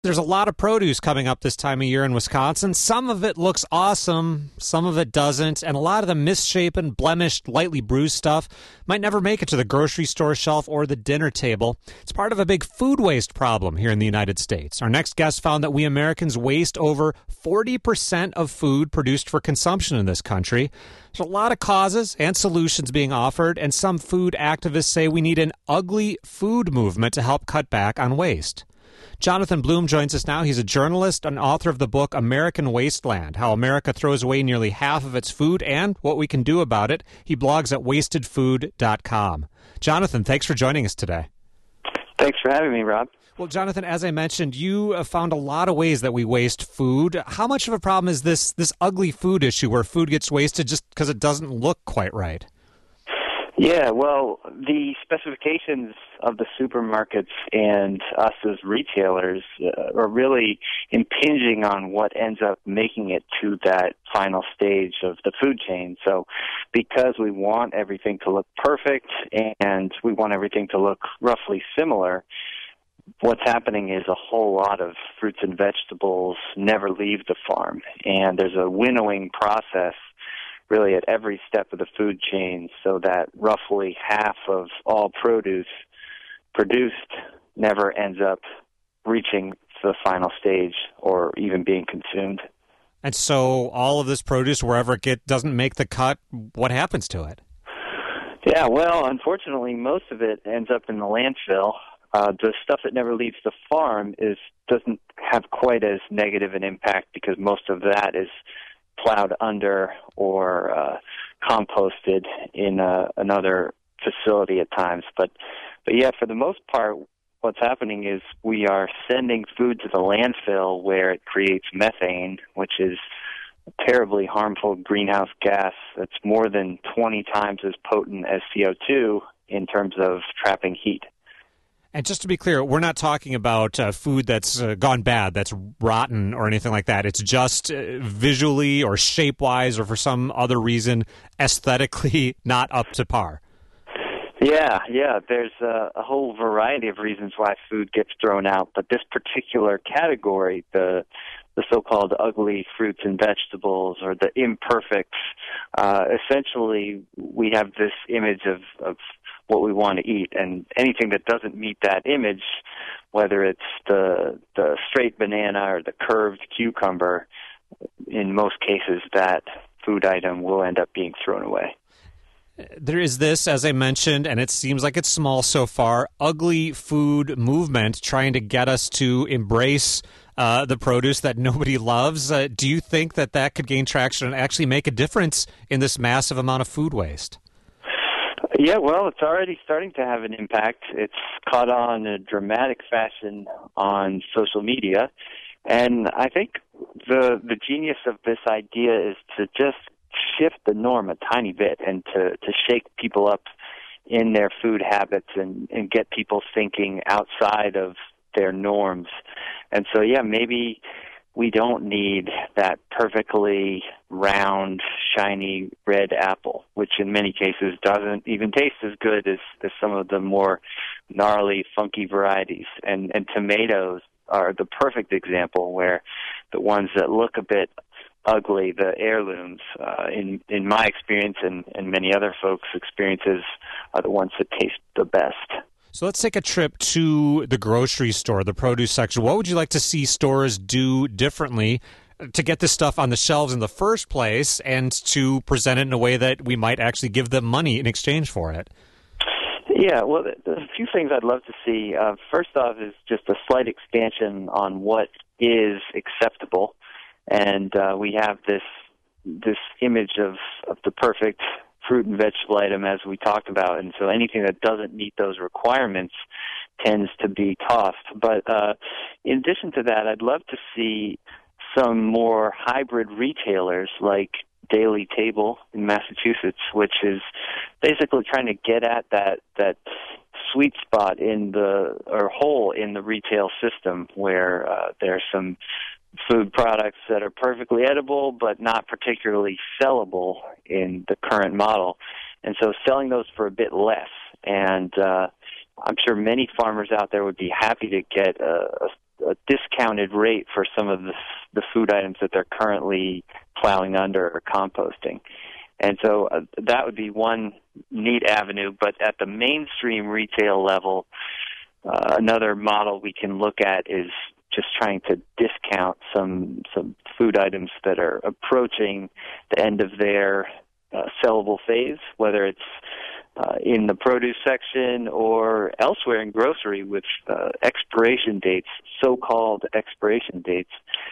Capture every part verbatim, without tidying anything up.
There's a lot of produce coming up this time of year in Wisconsin. Some of it looks awesome, some of it doesn't, and a lot of the misshapen, blemished, lightly bruised stuff might never make it to the grocery store shelf or the dinner table. It's part of a big food waste problem here in the United States. Our next guest found that we Americans waste over forty percent of food produced for consumption in this country. There's a lot of causes and solutions being offered, and some food activists say we need an ugly food movement to help cut back on waste. Jonathan Bloom joins us now. He's a journalist and author of the book American Wasteland, How America Throws Away Nearly Half of Its Food and What We Can Do About It. He blogs at wasted food dot com. Jonathan, thanks for joining us today. Thanks for having me, Rob. Well, Jonathan, as I mentioned, you found a lot of ways that we waste food. How much of a problem is this, this ugly food issue where food gets wasted just because it doesn't look quite right? Yeah, well, the specifications of the supermarkets and us as retailers uh, are really impinging on what ends up making it to that final stage of the food chain. So because we want everything to look perfect and we want everything to look roughly similar, what's happening is a whole lot of fruits and vegetables never leave the farm, and there's a winnowing process really at every step of the food chain, so that roughly half of all produce produced never ends up reaching the final stage or even being consumed. And so all of this produce, wherever it get, doesn't make the cut, what happens to it? Yeah, well, unfortunately, most of it ends up in the landfill. Uh, the stuff that never leaves the farm is doesn't have quite as negative an impact because most of that is plowed under or uh, composted in uh, another facility at times. But, but yeah, for the most part, what's happening is we are sending food to the landfill where it creates methane, which is a terribly harmful greenhouse gas that's more than twenty times as potent as C O two in terms of trapping heat. And just to be clear, we're not talking about uh, food that's uh, gone bad, that's rotten or anything like that. It's just uh, visually or shape-wise or for some other reason aesthetically not up to par. Yeah, yeah. There's a, a whole variety of reasons why food gets thrown out, but this particular category, the the so-called ugly fruits and vegetables or the imperfects, uh, essentially we have this image of, of what we want to eat, and anything that doesn't meet that image, whether it's the the straight banana or the curved cucumber, in most cases that food item will end up being thrown away. There is this, as I mentioned, and it seems like it's small so far, ugly food movement trying to get us to embrace uh, the produce that nobody loves. Uh, do you think that that could gain traction and actually make a difference in this massive amount of food waste? Yeah, well, it's already starting to have an impact. It's caught on in a dramatic fashion on social media. And I think the the genius of this idea is to just shift the norm a tiny bit and to, to shake people up in their food habits and, and get people thinking outside of their norms. And so, yeah, maybe we don't need that perfectly round, shiny red apple, which in many cases doesn't even taste as good as, as some of the more gnarly, funky varieties. And, and tomatoes are the perfect example, where the ones that look a bit ugly, the heirlooms, uh, in, in my experience and, and many other folks' experiences, are the ones that taste the best. So let's take a trip to the grocery store, the produce section. What would you like to see stores do differently to get this stuff on the shelves in the first place and to present it in a way that we might actually give them money in exchange for it? Yeah, well, there's a few things I'd love to see. Uh, first off is just a slight expansion on what is acceptable. And uh, we have this this image of, of the perfect fruit and vegetable item, as we talked about, and so anything that doesn't meet those requirements tends to be tossed. But uh, in addition to that, I'd love to see some more hybrid retailers like Daily Table in Massachusetts, which is basically trying to get at that that sweet spot in the or hole in the retail system where uh, there's some food products that are perfectly edible but not particularly sellable in the current model. And so selling those for a bit less. And uh, I'm sure many farmers out there would be happy to get a, a a discounted rate for some of the, the food items that they're currently plowing under or composting. And so uh, that would be one neat avenue. But at the mainstream retail level, uh, another model we can look at is just trying to discount some some food items that are approaching the end of their uh, sellable phase, whether it's uh, in the produce section or elsewhere in grocery with uh, expiration dates, so-called expiration dates,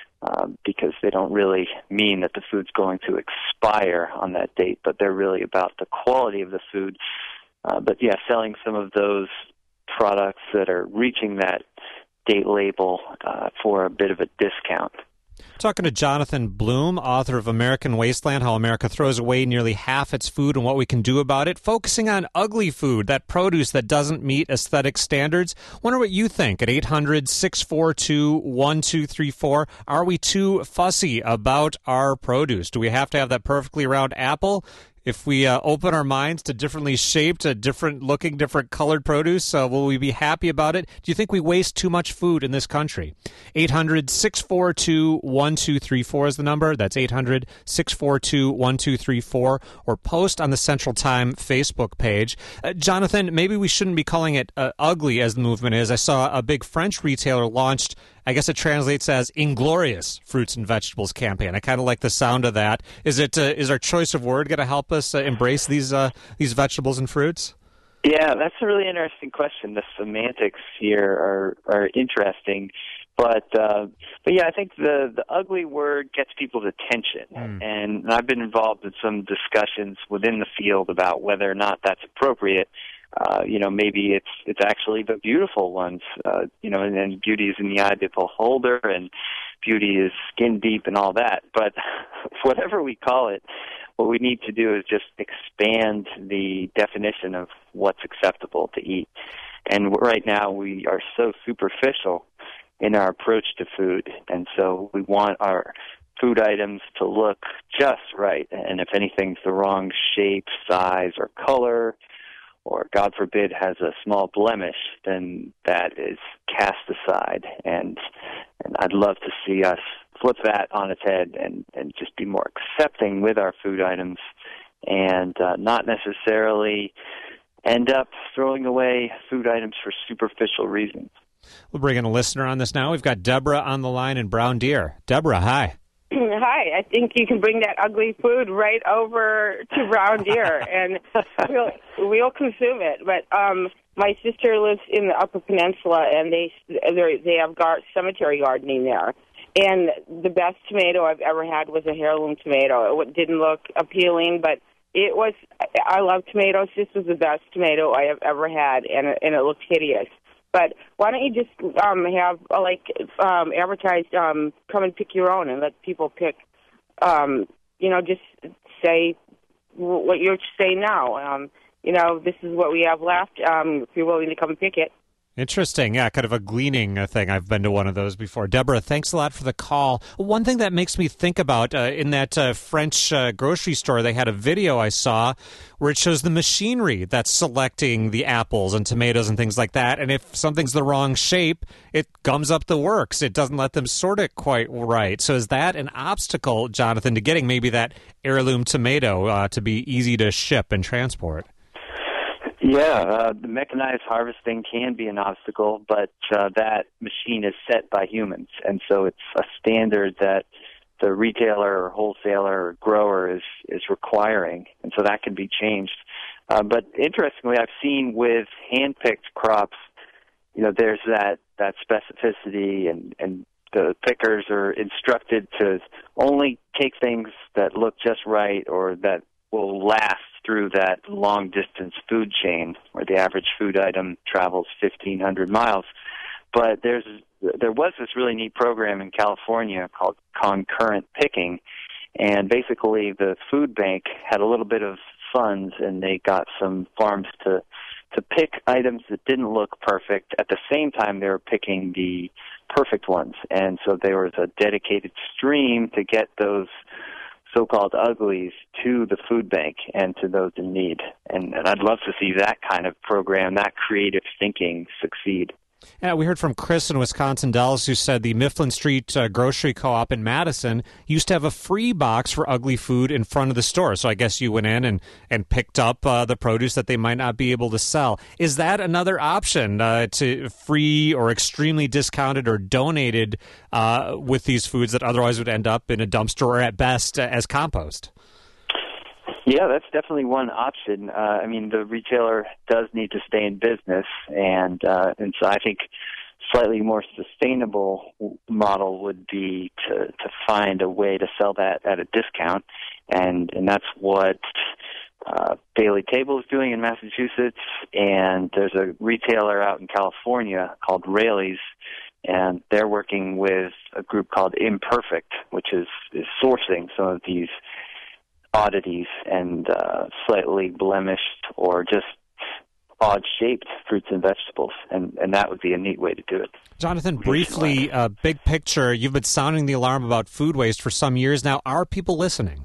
um, because they don't really mean that the food's going to expire on that date, but they're really about the quality of the food. Uh, but, yeah, selling some of those products that are reaching that date label uh, for a bit of a discount. Talking to Jonathan Bloom, author of American Wasteland, How America Throws Away Nearly Half Its Food and What We Can Do About It, focusing on ugly food, that produce that doesn't meet aesthetic standards. Wonder what you think at eight hundred, six four two, one two three four. Are we too fussy about our produce? Do we have to have that perfectly round apple? If we uh, open our minds to differently shaped, uh, different looking, different colored produce, uh, will we be happy about it? Do you think we waste too much food in this country? eight hundred, six four two, one two three four is the number. That's eight hundred, six four two, one two three four. Or post on the Central Time Facebook page. Uh, Jonathan, maybe we shouldn't be calling it uh, ugly as the movement is. I saw a big French retailer launched, I guess it translates as Inglorious Fruits and Vegetables campaign. I kind of like the sound of that. Is it? Uh, is our choice of word going to help us uh, embrace these uh, these vegetables and fruits? Yeah, that's a really interesting question. The semantics here are are interesting, but uh, but yeah, I think the the ugly word gets people's attention, mm. and I've been involved in some discussions within the field about whether or not that's appropriate. Uh, you know, maybe it's it's actually the beautiful ones, uh, you know, and, and beauty is in the eye of the beholder, and beauty is skin deep and all that. But whatever we call it, what we need to do is just expand the definition of what's acceptable to eat. And right now we are so superficial in our approach to food, and so we want our food items to look just right. And if anything's the wrong shape, size, or color, or God forbid has a small blemish, then that is cast aside. And and I'd love to see us flip that on its head and, and just be more accepting with our food items and uh, not necessarily end up throwing away food items for superficial reasons. We'll bring in a listener on this now. We've got Deborah on the line in Brown Deer. Deborah, hi. Hi, I think you can bring that ugly food right over to Brown Deer, and we'll we'll consume it. But um, my sister lives in the Upper Peninsula, and they they have gar- cemetery gardening there. And the best tomato I've ever had was a heirloom tomato. It didn't look appealing, but it was. I love tomatoes. This was the best tomato I have ever had, and and it looked hideous. But why don't you just um, have, uh, like, um, advertised, um, come and pick your own and let people pick, um, you know, just say what you're saying now. Um, you know, this is what we have left. Um, if you're willing to come and pick it. Interesting. Yeah, kind of a gleaning thing. I've been to one of those before. Deborah, thanks a lot for the call. One thing that makes me think about, uh, in that uh, French uh, grocery store, they had a video I saw where it shows the machinery that's selecting the apples and tomatoes and things like that. And if something's the wrong shape, it gums up the works. It doesn't let them sort it quite right. So is that an obstacle, Jonathan, to getting maybe that heirloom tomato uh, to be easy to ship and transport? Yeah, uh, the mechanized harvesting can be an obstacle, but uh, that machine is set by humans, and so it's a standard that the retailer or wholesaler or grower is, is requiring, and so that can be changed. Uh, but interestingly, I've seen with hand-picked crops, you know, there's that, that specificity, and, and the pickers are instructed to only take things that look just right or that will last through that long-distance food chain where the average food item travels fifteen hundred miles. But there's there was this really neat program in California called concurrent picking, and basically the food bank had a little bit of funds, and they got some farms to to pick items that didn't look perfect. At the same time, they were picking the perfect ones, and so there was a dedicated stream to get those so-called uglies to the food bank and to those in need. And, and I'd love to see that kind of program, that creative thinking succeed. Yeah, we heard from Chris in Wisconsin Dells, who said the Mifflin Street uh, Grocery Co-op in Madison used to have a free box for ugly food in front of the store. So I guess you went in and, and picked up uh, the produce that they might not be able to sell. Is that another option uh, to free or extremely discounted or donated uh, with these foods that otherwise would end up in a dumpster or at best uh, as compost? Yeah, that's definitely one option. Uh, I mean, the retailer does need to stay in business, and uh, and so I think slightly more sustainable model would be to, to find a way to sell that at a discount, and and that's what uh, Daily Table is doing in Massachusetts, and there's a retailer out in California called Raley's, and they're working with a group called Imperfect, which is, is sourcing some of these oddities and uh, slightly blemished or just odd-shaped fruits and vegetables, and, and that would be a neat way to do it. Jonathan, briefly, uh, big picture, you've been sounding the alarm about food waste for some years now. Are people listening?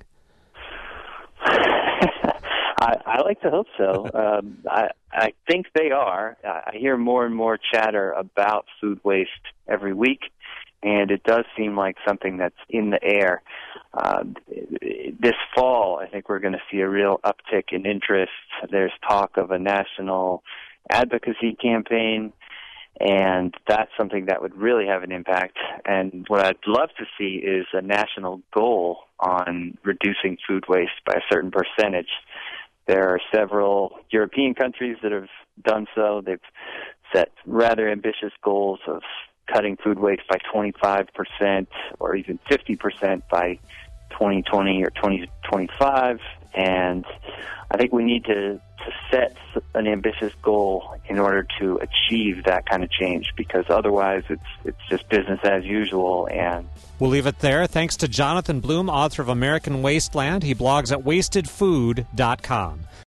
I, I like to hope so. um, I, I think they are. I hear more and more chatter about food waste every week, and it does seem like something that's in the air. Uh, this fall, I think we're going to see a real uptick in interest. There's talk of a national advocacy campaign, and that's something that would really have an impact. And what I'd love to see is a national goal on reducing food waste by a certain percentage. There are several European countries that have done so. They've set rather ambitious goals of cutting food waste by twenty-five percent or even fifty percent by twenty twenty or twenty twenty-five. And I think we need to, to set an ambitious goal in order to achieve that kind of change, because otherwise it's it's just business as usual. And we'll leave it there. Thanks to Jonathan Bloom, author of American Wasteland. He blogs at wasted food dot com.